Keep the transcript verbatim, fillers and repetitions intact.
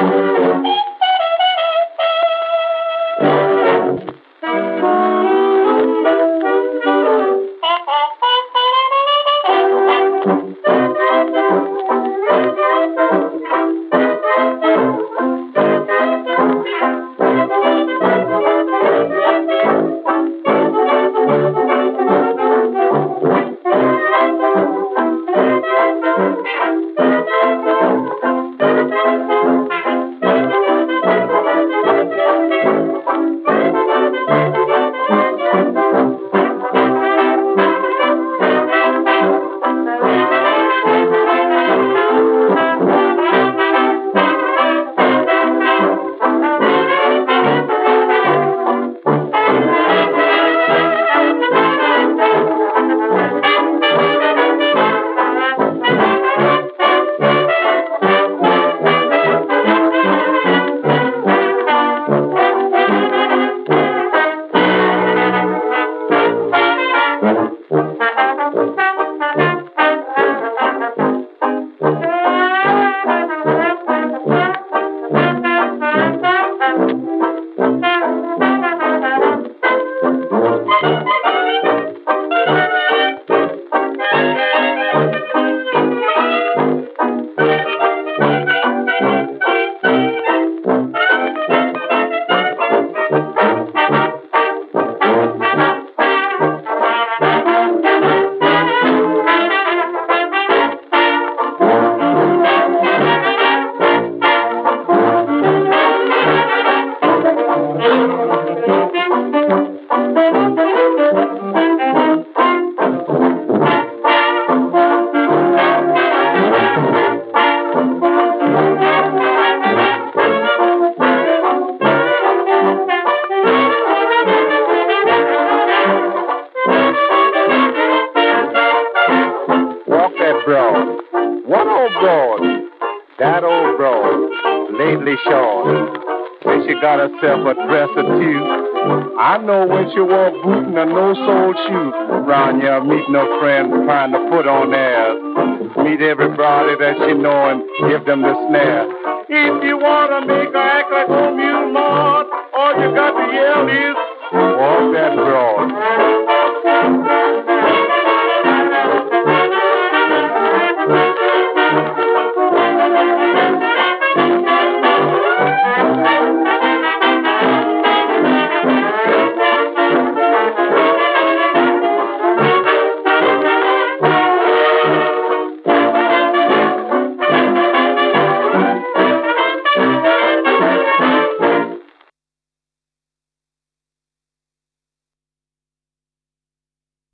One old broad, that old broad, lately short. When she got herself a dress or two, I know when she wore boot and a no-sole shoe. Round here meeting her friends, trying to put on airs. Meet everybody that she know and give them the snare. If you want to make her act like old mule Maud, all you got to yell is, walk that broad.